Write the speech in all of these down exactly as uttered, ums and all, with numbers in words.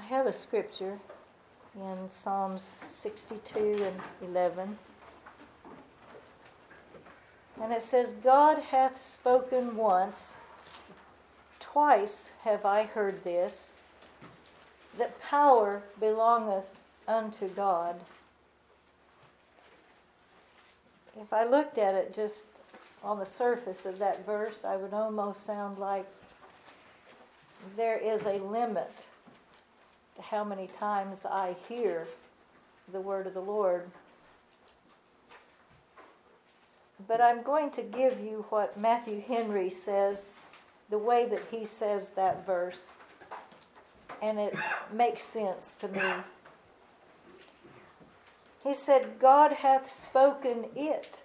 have a scripture in Psalms sixty-two and eleven. And it says, God hath spoken once, twice have I heard this, that power belongeth unto God. If I looked at it just on the surface of that verse, I would almost sound like there is a limit to how many times I hear the word of the Lord. But I'm going to give you what Matthew Henry says, the way that he says that verse, and it makes sense to me. He said, God hath spoken it,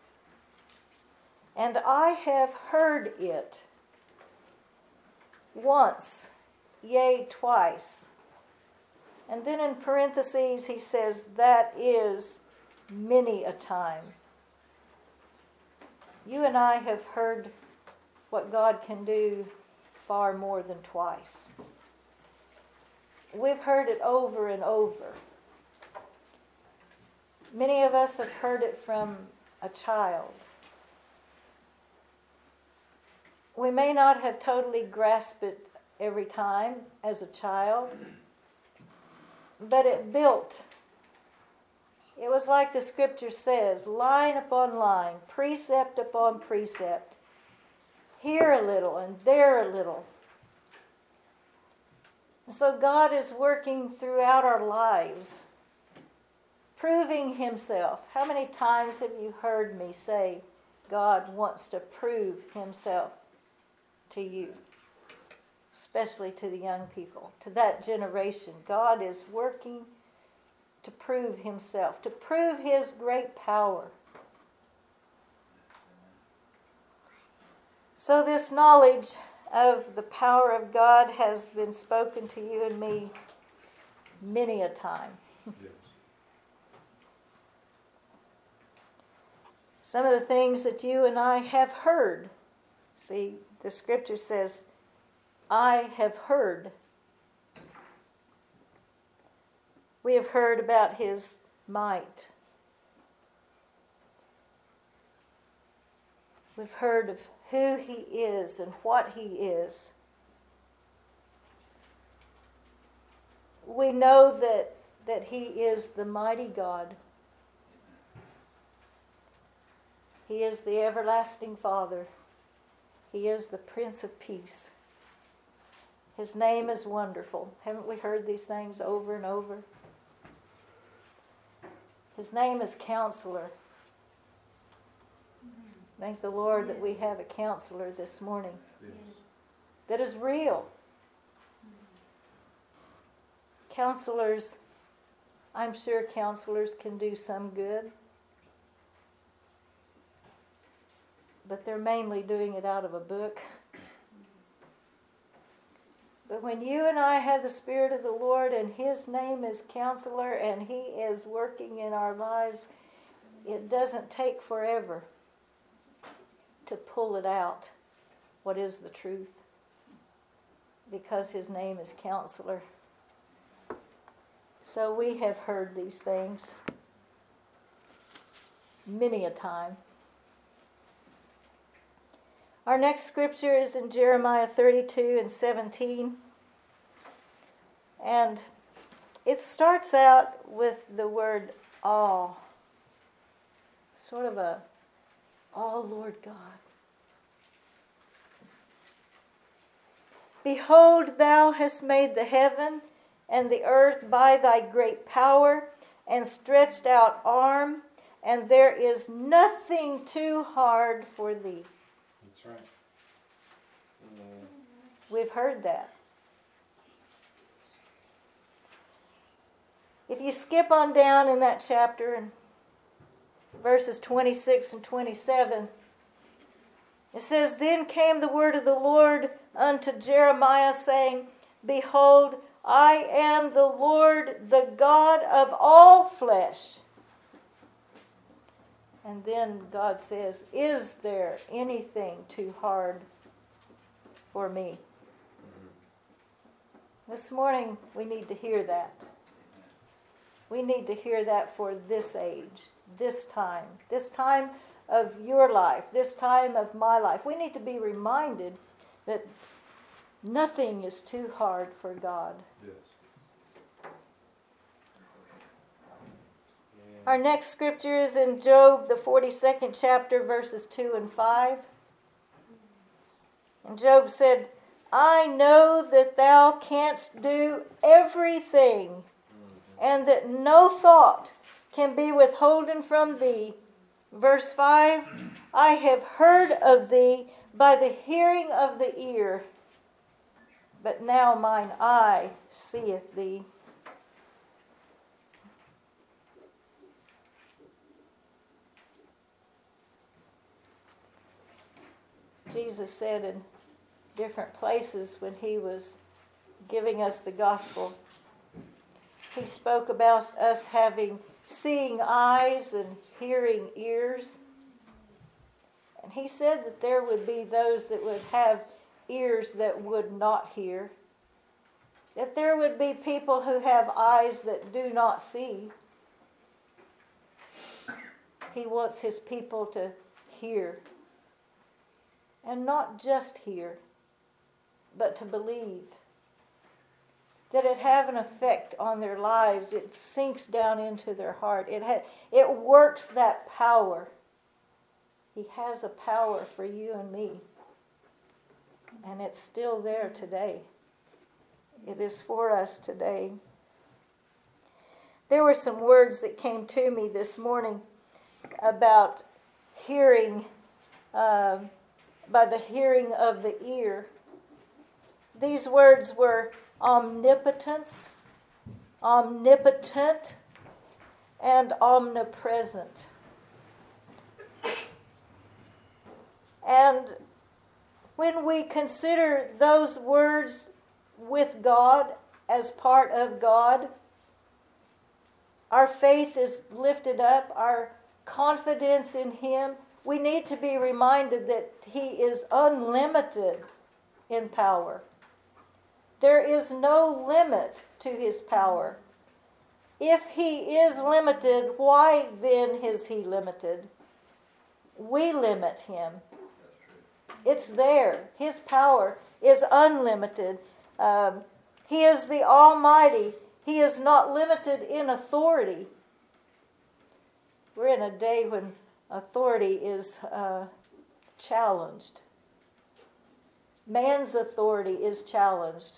and I have heard it once, yea, twice. And then in parentheses he says, that is many a time. You and I have heard what God can do far more than twice. We've heard it over and over. Many of us have heard it from a child. We may not have totally grasped it every time as a child, but it built. It was like the scripture says, line upon line, precept upon precept, here a little and there a little. And so God is working throughout our lives, proving himself. How many times have you heard me say, God wants to prove himself to you, especially to the young people, to that generation? God is working to prove himself, to prove his great power. So this knowledge of the power of God has been spoken to you and me many a time. Yes. Some of the things that you and I have heard. See, the scripture says, I have heard. We have heard about his might. We've heard of who he is and what he is. We know that, that he is the mighty God. He is the everlasting Father. He is the Prince of Peace. His name is wonderful. Haven't we heard these things over and over? His name is Counselor. Thank the Lord that we have a counselor this morning Yes. that is real. Counselors, I'm sure counselors can do some good, but they're mainly doing it out of a book. But when you and I have the Spirit of the Lord and his name is Counselor and he is working in our lives, it doesn't take forever to pull it out. What is the truth? Because his name is Counselor. So we have heard these things many a time. Our next scripture is in Jeremiah thirty-two and seventeen. And it starts out with the word awe. Sort of a, oh Lord God. Behold, thou hast made the heaven and the earth by thy great power and stretched out arm, and there is nothing too hard for thee. That's right. Mm. We've heard that. If you skip on down in that chapter, in verses twenty-six and twenty-seven, it says, Then came the word of the Lord unto Jeremiah, saying, Behold, I am the Lord, the God of all flesh. And then God says, Is there anything too hard for me? This morning, we need to hear that. We need to hear that for this age, this time, this time of your life, this time of my life. We need to be reminded that nothing is too hard for God. Yes. Our next scripture is in Job, the forty-second chapter, verses two and five. And Job said, I know that thou canst do everything, and that no thought can be withholden from thee. Verse five, I have heard of thee by the hearing of the ear, but now mine eye seeth thee. Jesus said in different places when he was giving us the gospel, he spoke about us having seeing eyes and hearing ears. And he said that there would be those that would have ears that would not hear. That there would be people who have eyes that do not see. He wants his people to hear. And not just hear, but to believe. That it have an effect on their lives. It sinks down into their heart. It ha- it works that power. He has a power for you and me. And it's still there today. It is for us today. There were some words that came to me this morning about hearing, uh, by the hearing of the ear. These words were omnipotence, omnipotent, and omnipresent. And when we consider those words with God as part of God, our faith is lifted up, our confidence in Him. We need to be reminded that He is unlimited in power. There is no limit to His power. If He is limited, why then is He limited? We limit Him. It's there. His power is unlimited. Um, he is the Almighty. He is not limited in authority. We're in a day when authority is uh, challenged. Man's authority is challenged.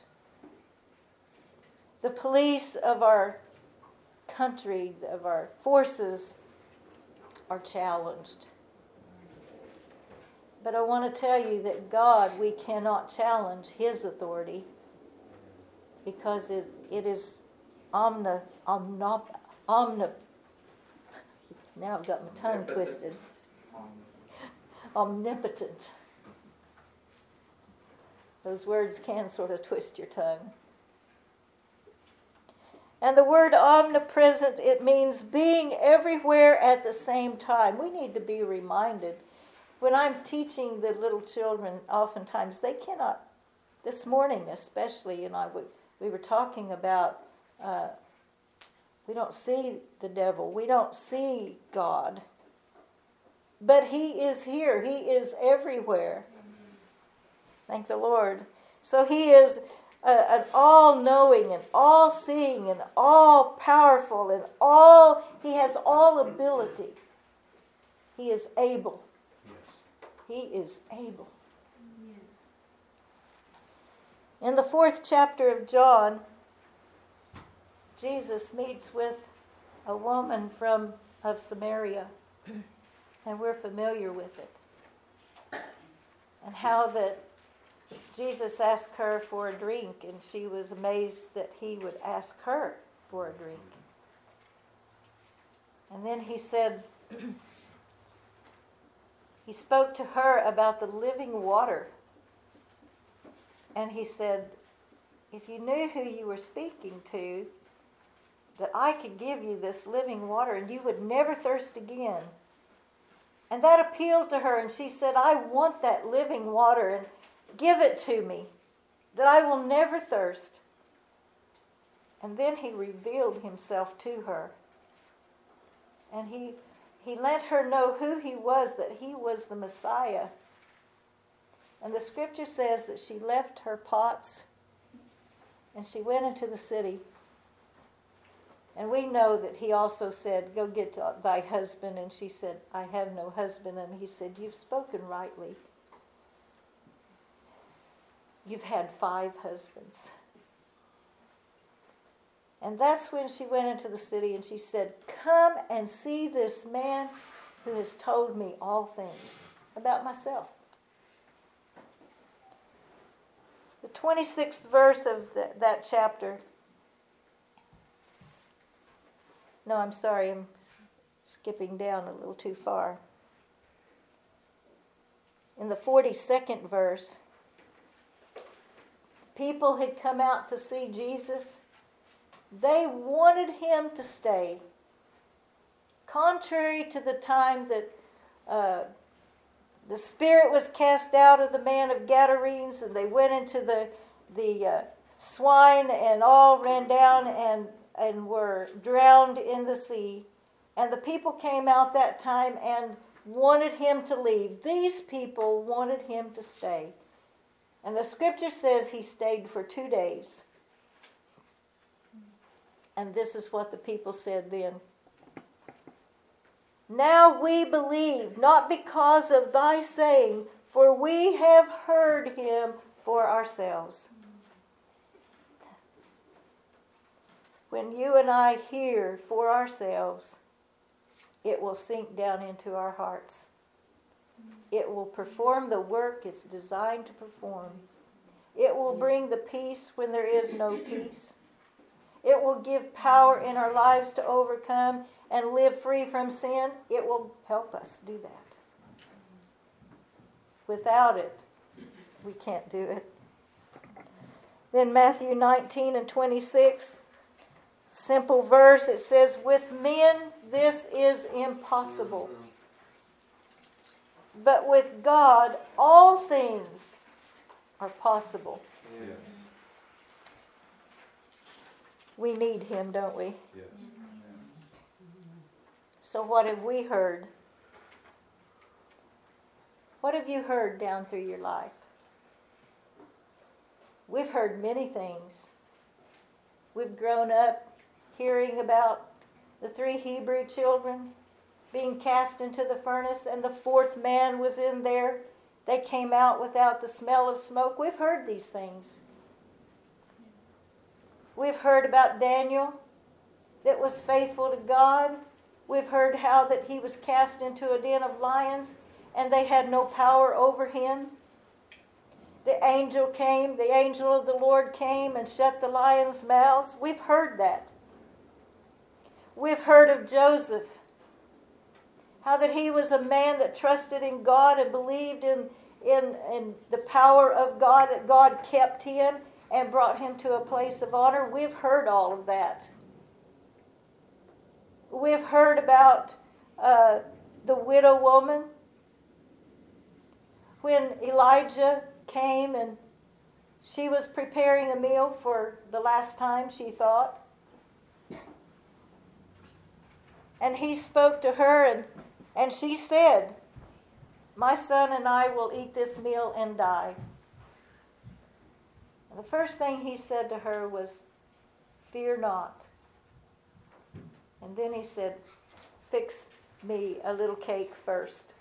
The police of our country, of our forces, are challenged. But I want to tell you that God, we cannot challenge His authority because it, it is omni, omnop, omni. Now I've got my tongue twisted. Omnipotent. Those words can sort of twist your tongue. And the word omnipresent, it means being everywhere at the same time. We need to be reminded. When I'm teaching the little children, oftentimes they cannot, this morning especially, you know, we, we were talking about, uh, we don't see the devil, we don't see God. But He is here, He is everywhere. Thank the Lord. So He is a, an all-knowing and all-seeing and all-powerful and all, He has all ability. He is able. He is able. In the fourth chapter of John, Jesus meets with a woman from of Samaria, and we're familiar with it. And how that Jesus asked her for a drink, and she was amazed that He would ask her for a drink. And then He said, He spoke to her about the living water. And He said, if you knew who you were speaking to, that I could give you this living water and you would never thirst again. And that appealed to her, and she said, I want that living water, and give it to me, that I will never thirst. And then he revealed himself to her. And he, he let her know who he was, that he was the Messiah. And the scripture says that she left her pots and she went into the city. And we know that he also said, go get thy husband. And she said, I have no husband. And he said, you've spoken rightly. You've had five husbands. And that's when she went into the city and she said, come and see this man who has told me all things about myself. The twenty-sixth verse of the, that chapter. No, I'm sorry, I'm s- skipping down a little too far. In the forty-second verse, people had come out to see Jesus. They wanted him to stay. Contrary to the time that uh, the spirit was cast out of the man of Gadarenes, and they went into the the uh, swine and all ran down and, and were drowned in the sea. And the people came out that time and wanted him to leave. These people wanted him to stay. And the scripture says he stayed for two days. And this is what the people said then. Now we believe, not because of thy saying, for we have heard him for ourselves. When you and I hear for ourselves, it will sink down into our hearts. It will perform the work it's designed to perform. It will bring the peace when there is no peace. It will give power in our lives to overcome and live free from sin. It will help us do that. Without it, we can't do it. Then Matthew nineteen and twenty-six, simple verse, it says, with men this is impossible. But with God all things are possible. Yes. We need him, don't we? Yes. So what have we heard? What have you heard down through your life? We've heard many things. We've grown up hearing about the three Hebrew children being cast into the furnace, and the fourth man was in there. They came out without the smell of smoke. We've heard these things. We've heard about Daniel that was faithful to God. We've heard how that he was cast into a den of lions and they had no power over him. The angel came, the angel of the Lord came and shut the lions' mouths. We've heard that. We've heard of Joseph, how that he was a man that trusted in God and believed in, in, in the power of God, that God kept him and brought him to a place of honor. We've heard all of that. We've heard about uh, the widow woman. When Elijah came and she was preparing a meal for the last time, she thought. And he spoke to her and, and she said, my son and I will eat this meal and die. And the first thing he said to her was, fear not. And then he said, fix me a little cake first.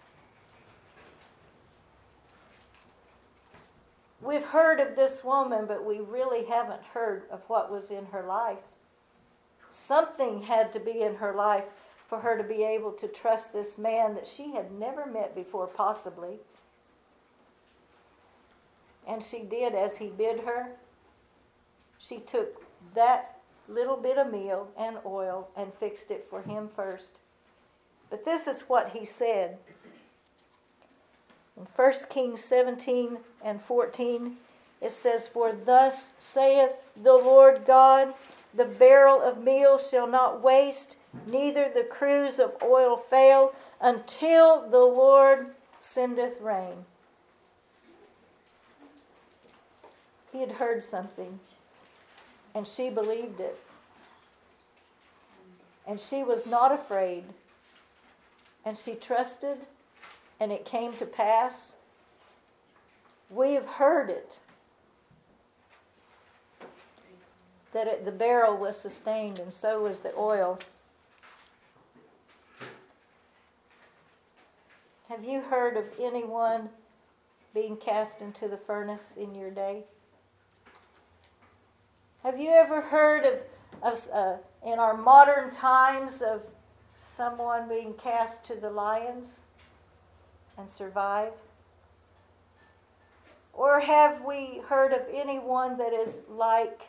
We've heard of this woman, but we really haven't heard of what was in her life. Something had to be in her life for her to be able to trust this man that she had never met before, possibly. And she did as he bid her. She took that little bit of meal and oil and fixed it for him first. But this is what he said. In First Kings seventeen and fourteen, it says, for thus saith the Lord God, the barrel of meal shall not waste, neither the cruse of oil fail, until the Lord sendeth rain. He had heard something, and she believed it. And she was not afraid. And she trusted, and it came to pass. We have heard it, that it, the barrel was sustained, and so was the oil. Have you heard of anyone being cast into the furnace in your day? Have you ever heard of, of uh, in our modern times, of someone being cast to the lions and survive? Or have we heard of anyone that is like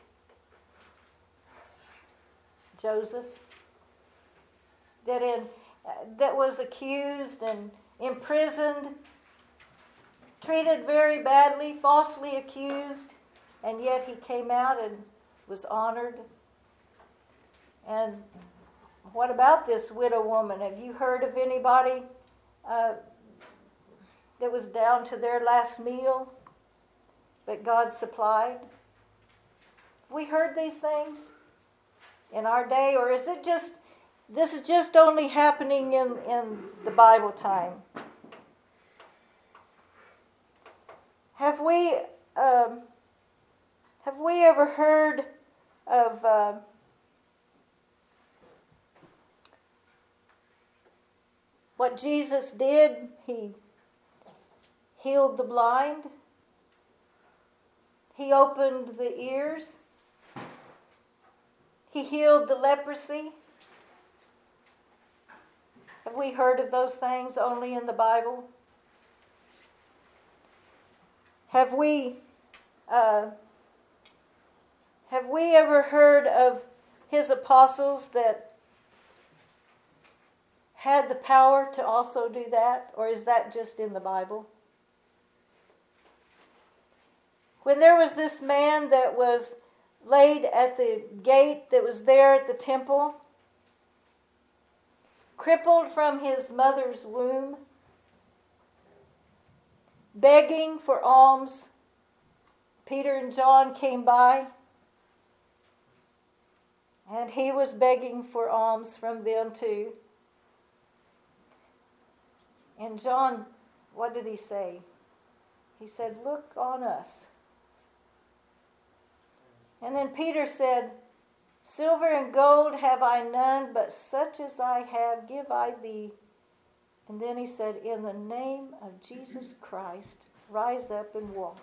Joseph, that in uh, that was accused and imprisoned, treated very badly, falsely accused, and yet he came out and was honored? And what about this widow woman? Have you heard of anybody uh, that was down to their last meal, but God supplied? Have we heard these things in our day, or is it just, this is just only happening in, in the Bible time? Have we um, have we ever heard of uh, what Jesus did? He healed the blind. He opened the ears. He healed the leprosy. Have we heard of those things only in the Bible? Have we, uh, have we ever heard of his apostles that had the power to also do that? Or is that just in the Bible? When there was this man that was laid at the gate that was there at the temple, crippled from his mother's womb, begging for alms, Peter and John came by, and he was begging for alms from them too. And John, what did he say? He said, "Look on us." And then Peter said, "Silver and gold have I none, but such as I have give I thee." And then he said, "In the name of Jesus Christ, rise up and walk."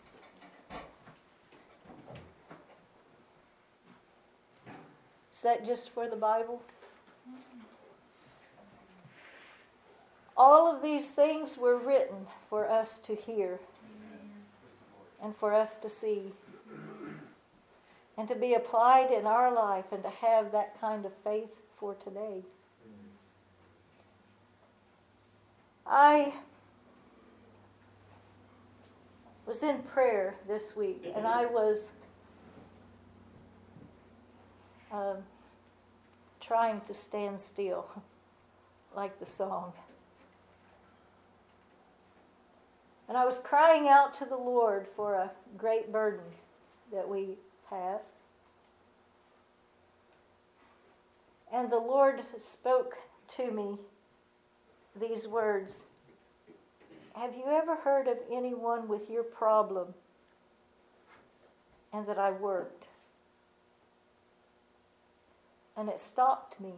Is that just for the Bible? All of these things were written for us to hear and for us to see, and to be applied in our life, and to have that kind of faith for today. I was in prayer this week, and I was um, trying to stand still, like the song. And I was crying out to the Lord for a great burden that we have. And the Lord spoke to me these words: "Have you ever heard of anyone with your problem and that I worked?" And it stopped me.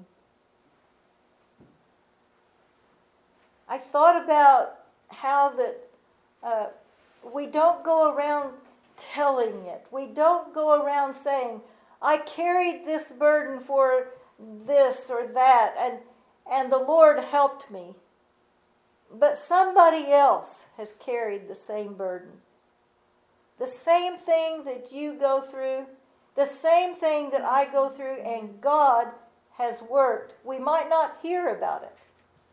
I thought about how that uh, we don't go around telling it. We don't go around saying, "I carried this burden for this or that, and, and the Lord helped me." But somebody else has carried the same burden. The same thing that you go through, the same thing that I go through, and God has worked. We might not hear about it,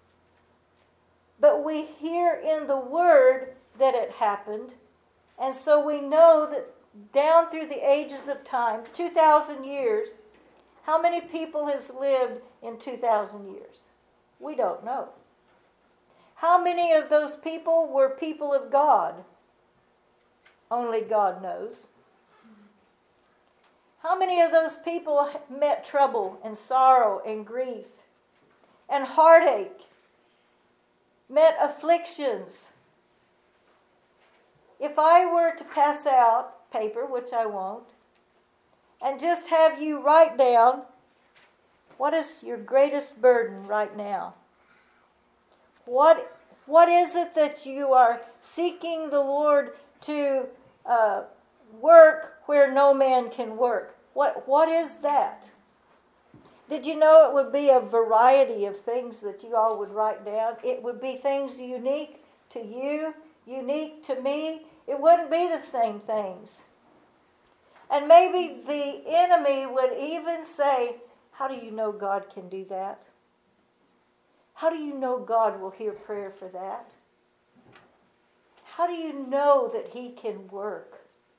but we hear in the Word that it happened, and so we know that down through the ages of time, two thousand years, how many people has lived in two thousand years? We don't know. How many of those people were people of God? Only God knows. How many of those people met trouble and sorrow and grief and heartache, met afflictions? If I were to pass out paper, which I won't, and just have you write down, what is your greatest burden right now? What, what is it that you are seeking the Lord to uh, work where no man can work? What, what is that? Did you know it would be a variety of things that you all would write down? It would be things unique to you, unique to me. It wouldn't be the same things. And maybe the enemy would even say, how do you know God can do that? How do you know God will hear prayer for that? How do you know that He can work?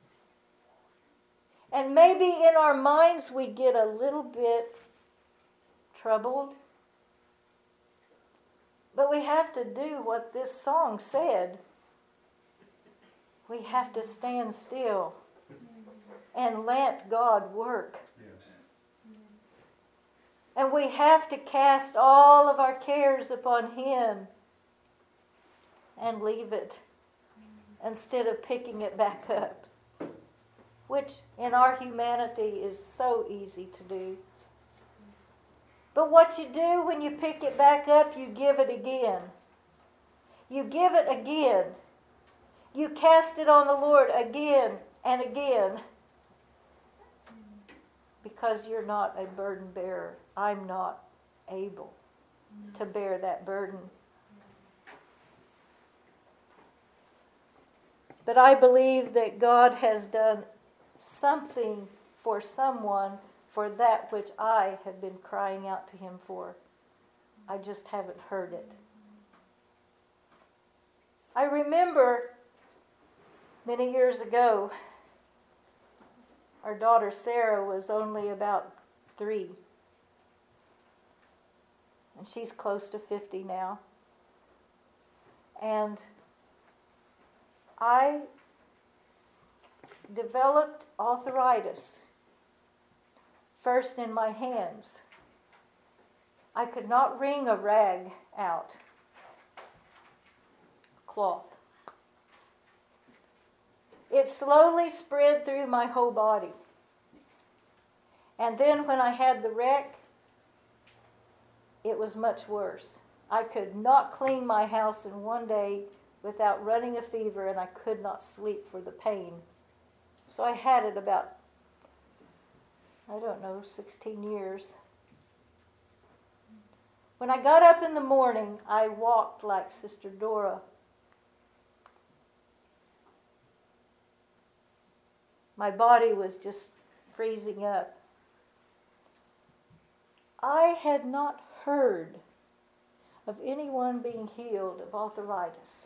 And maybe in our minds we get a little bit troubled. But we have to do what this song said. We have to stand still and let God work. And we have to cast all of our cares upon Him and leave it instead of picking it back up, which in our humanity is so easy to do. But what you do when you pick it back up, you give it again. You give it again. You cast it on the Lord again and again. Because you're not a burden bearer. I'm not able to bear that burden. But I believe that God has done something for someone for that which I have been crying out to Him for. I just haven't heard it. I remember many years ago, our daughter Sarah was only about three. And she's close to fifty now. And I developed arthritis, first in my hands. I could not wring a rag out, cloth. It slowly spread through my whole body. And then when I had the wreck, it was much worse. I could not clean my house in one day without running a fever, and I could not sleep for the pain. So I had it about, I don't know, sixteen years. When I got up in the morning, I walked like Sister Dora. My body was just freezing up. I had not heard of anyone being healed of arthritis.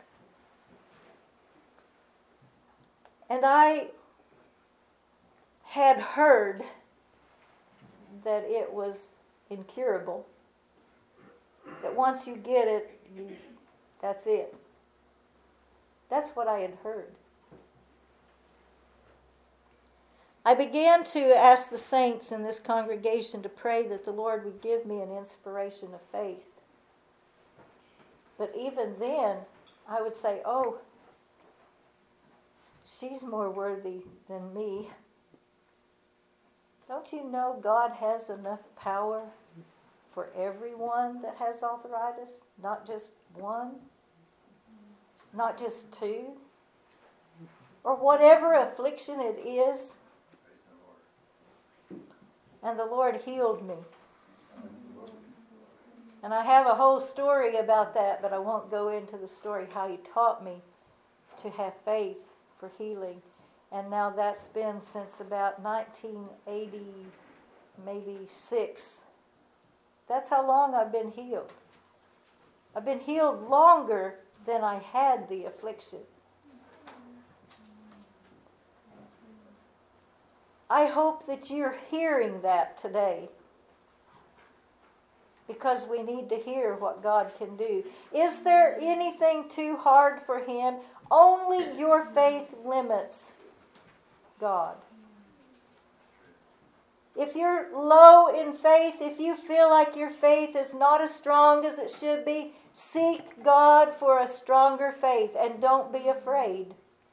And I had heard that it was incurable. That once you get it, you, that's it. That's what I had heard. I began to ask the saints in this congregation to pray that the Lord would give me an inspiration of faith. But even then, I would say, oh, she's more worthy than me. Don't you know God has enough power for everyone that has arthritis? Not just one, not just two, or whatever affliction it is. And the Lord healed me. And I have a whole story about that, but I won't go into the story how He taught me to have faith for healing. And now that's been since about nineteen eighty, maybe six. That's how long I've been healed. I've been healed longer than I had the affliction. I hope that you're hearing that today, because we need to hear what God can do. Is there anything too hard for Him? Only your faith limits God. If you're low in faith, if you feel like your faith is not as strong as it should be, seek God for a stronger faith and don't be afraid.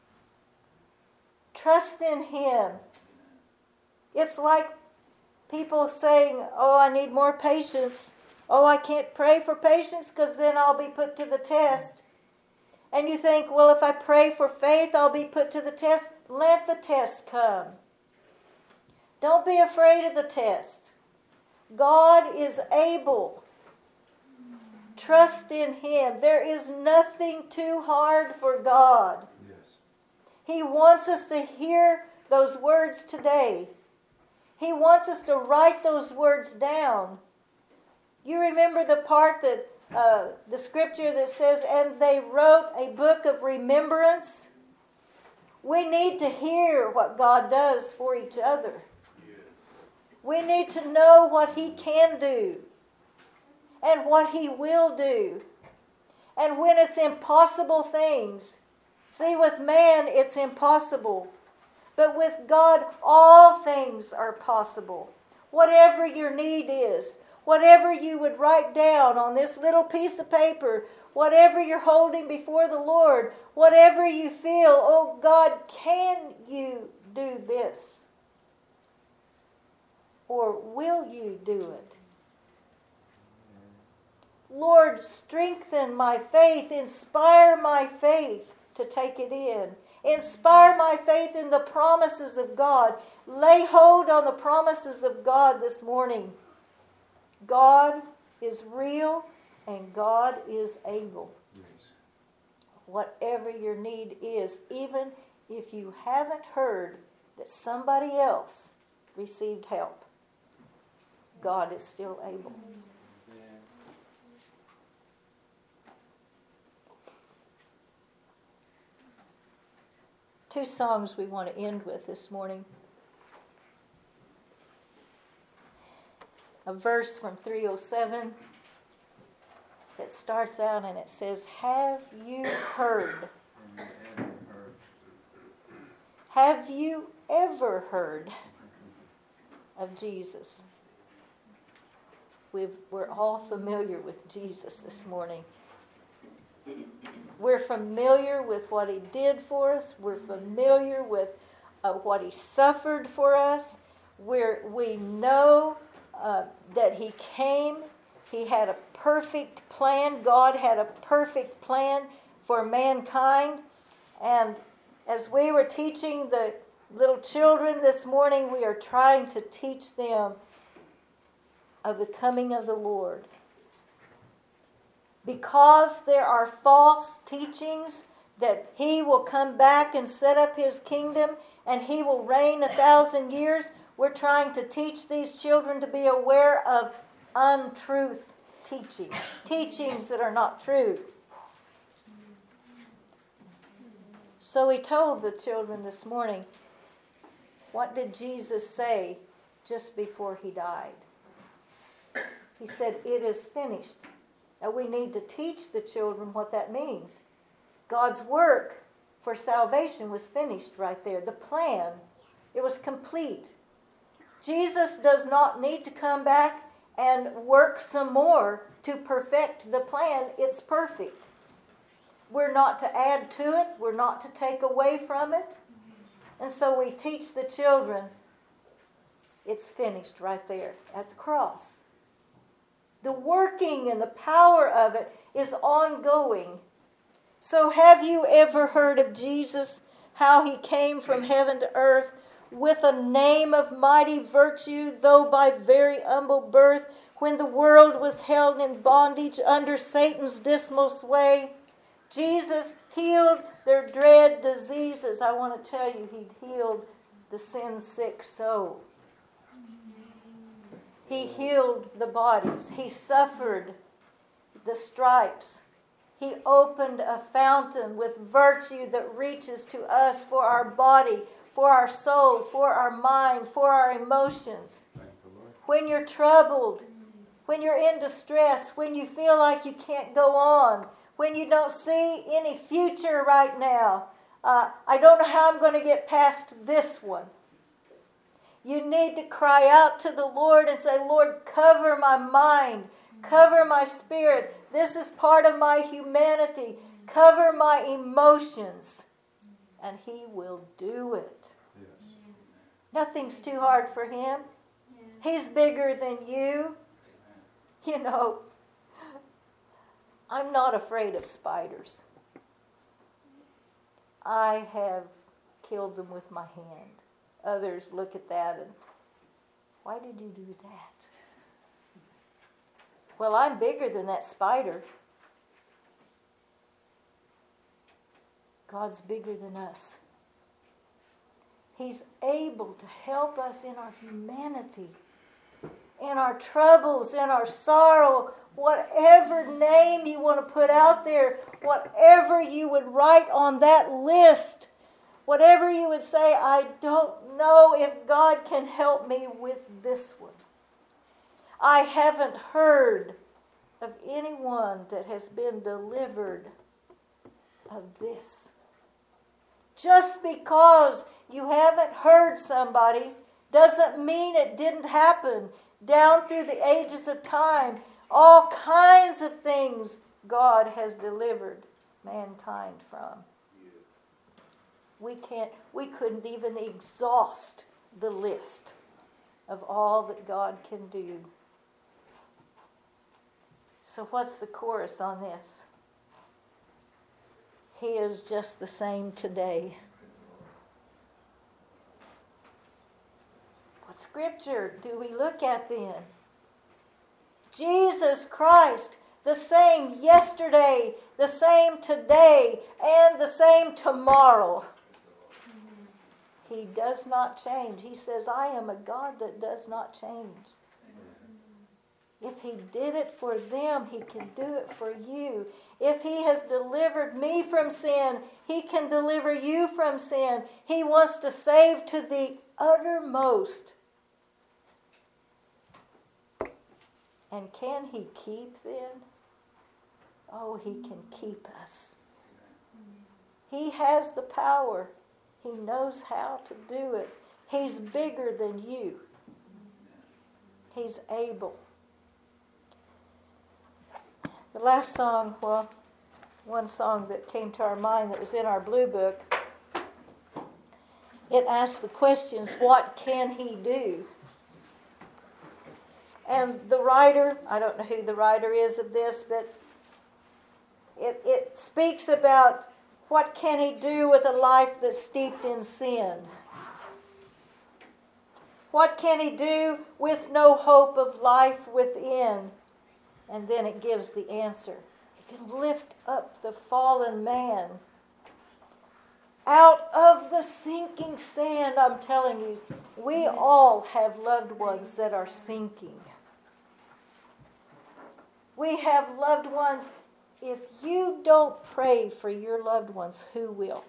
Trust in Him. It's like people saying, oh, I need more patience. Oh, I can't pray for patience because then I'll be put to the test. And you think, well, if I pray for faith, I'll be put to the test. Let the test come. Don't be afraid of the test. God is able. Trust in Him. There is nothing too hard for God. Yes. He wants us to hear those words today. He wants us to write those words down. You remember the part that, uh, the scripture that says, and they wrote a book of remembrance? We need to hear what God does for each other. We need to know what He can do and what He will do. And when it's impossible things, see, with man it's impossible. But with God, all things are possible. Whatever your need is, whatever you would write down on this little piece of paper, whatever you're holding before the Lord, whatever you feel, oh God, can you do this? Or will you do it? Lord, strengthen my faith, inspire my faith to take it in. Inspire my faith in the promises of God. Lay hold on the promises of God this morning. God is real and God is able. Yes. Whatever your need is, even if you haven't heard that somebody else received help, God is still able. Yeah. Two songs we want to end with this morning. A verse from three oh seven that starts out and it says, have you heard? And you ever heard? Have you ever heard of Jesus? We've, we're all familiar with Jesus this morning. We're familiar with what He did for us. We're familiar with uh, what He suffered for us. We're, we know uh, that He came. He had a perfect plan. God had a perfect plan for mankind. And as we were teaching the little children this morning, we are trying to teach them of the coming of the Lord. Because there are false teachings that He will come back and set up His kingdom and He will reign a thousand years, we're trying to teach these children to be aware of untruth teaching, teachings that are not true. So we told the children this morning, what did Jesus say just before He died? He said, it is finished. Now we need to teach the children what that means. God's work for salvation was finished right there. The plan, it was complete. Jesus does not need to come back and work some more to perfect the plan. It's perfect. We're not to add to it. We're not to take away from it. And so we teach the children, it's finished right there at the cross. The working and the power of it is ongoing. So have you ever heard of Jesus, how He came from heaven to earth with a name of mighty virtue, though by very humble birth, when the world was held in bondage under Satan's dismal sway? Jesus healed their dread diseases. I want to tell you, He healed the sin-sick soul. He healed the bodies. He suffered the stripes. He opened a fountain with virtue that reaches to us for our body, for our soul, for our mind, for our emotions. Thank the Lord. When you're troubled, when you're in distress, when you feel like you can't go on, when you don't see any future right now, uh, I don't know how I'm going to get past this one. You need to cry out to the Lord and say, Lord, cover my mind, cover my spirit. This is part of my humanity. Cover my emotions. And He will do it. Yes. Nothing's too hard for Him. He's bigger than you. You know, I'm not afraid of spiders. I have killed them with my hand. Others look at that and, why did you do that? Well, I'm bigger than that spider. God's bigger than us. He's able to help us in our humanity, in our troubles, in our sorrow, whatever name you want to put out there, whatever you would write on that list, whatever you would say, I don't know if God can help me with this one. I haven't heard of anyone that has been delivered of this. Just because you haven't heard somebody doesn't mean it didn't happen. Down through the ages of time, all kinds of things God has delivered mankind from. We can't, we couldn't even exhaust the list of all that God can do. So what's the chorus on this? He is just the same today. What scripture do we look at then? Jesus Christ, the same yesterday, the same today, and the same tomorrow. He does not change. He says, I am a God that does not change. If He did it for them, He can do it for you. If He has delivered me from sin, He can deliver you from sin. He wants to save to the uttermost. And can He keep then? Oh, He can keep us. He has the power. He knows how to do it. He's bigger than you. He's able. The last song, well, one song that came to our mind that was in our blue book, it asked the questions, what can He do? And the writer, I don't know who the writer is of this, but it, it speaks about what can He do with a life that's steeped in sin? What can He do with no hope of life within? And then it gives the answer. He can lift up the fallen man out of the sinking sand. I'm telling you, we all have loved ones that are sinking. We have loved ones. If you don't pray for your loved ones, who will?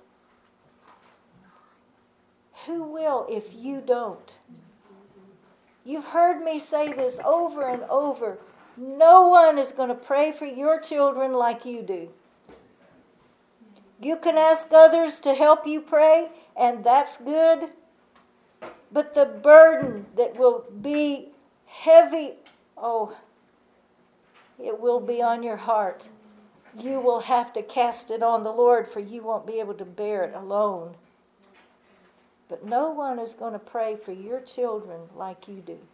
Who will if you don't? You've heard me say this over and over. No one is going to pray for your children like you do. You can ask others to help you pray, and that's good. But the burden that will be heavy, oh, it will be on your heart. You will have to cast it on the Lord, for you won't be able to bear it alone. But no one is going to pray for your children like you do.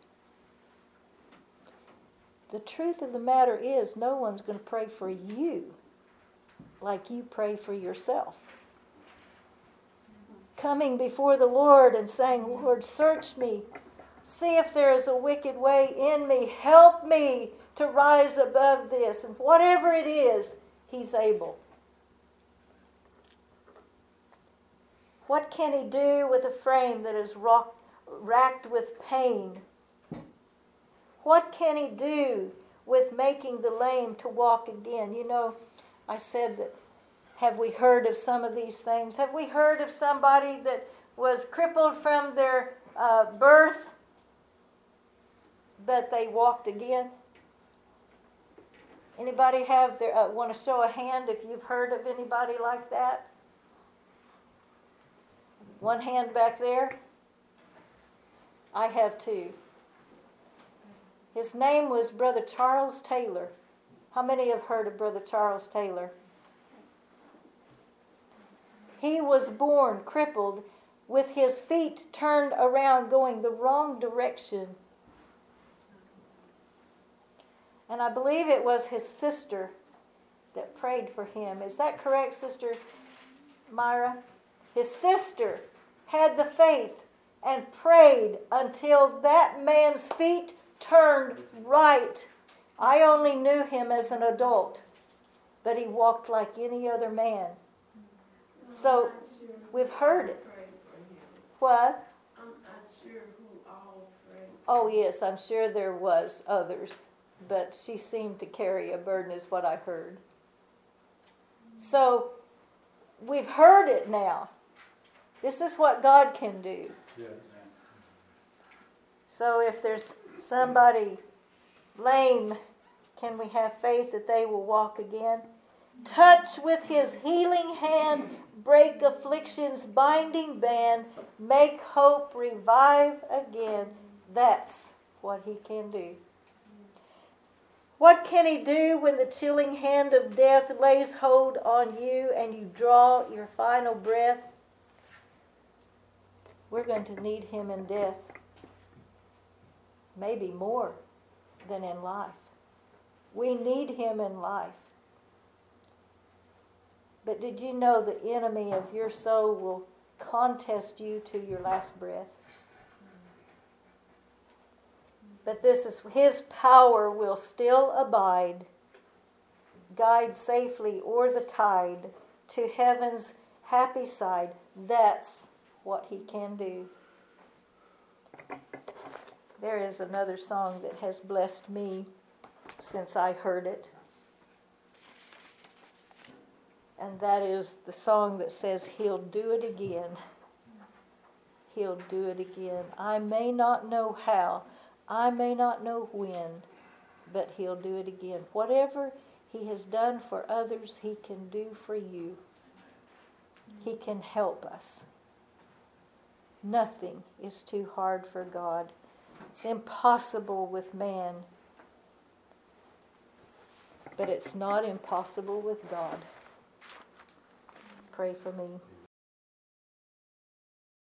The truth of the matter is, no one's going to pray for you like you pray for yourself. Coming before the Lord and saying, Lord, search me. See if there is a wicked way in me. Help me to rise above this. And whatever it is, He's able. What can He do with a frame that is rock, racked with pain? What can He do with making the lame to walk again? You know, I said that, have we heard of some of these things? Have we heard of somebody that was crippled from their uh, birth, but they walked again? Anybody have their, uh, want to show a hand if you've heard of anybody like that? One hand back there. I have too. His name was Brother Charles Taylor. How many have heard of Brother Charles Taylor? He was born crippled with his feet turned around going the wrong direction. And I believe it was his sister that prayed for him. Is that correct, Sister Myra? His sister had the faith and prayed until that man's feet turned right. I only knew him as an adult, but he walked like any other man. So we've heard it. What? I'm not sure who all prayed. Oh, yes, I'm sure there was others, but she seemed to carry a burden, is what I heard. So we've heard it now. This is what God can do. Yes. So if there's somebody lame, can we have faith that they will walk again? Touch with his healing hand, break affliction's binding band, make hope revive again. That's what he can do. What can he do when the chilling hand of death lays hold on you and you draw your final breath? We're going to need him in death, maybe more than in life. We need him in life. But did you know the enemy of your soul will contest you to your last breath? But this is his power will still abide, guide safely o'er the tide to heaven's happy side. That's what he can do. There is another song that has blessed me since I heard it. And that is the song that says, he'll do it again. He'll do it again. I may not know how, I may not know when, but he'll do it again. Whatever he has done for others, he can do for you. He can help us. Nothing is too hard for God. It's impossible with man, but it's not impossible with God. Pray for me.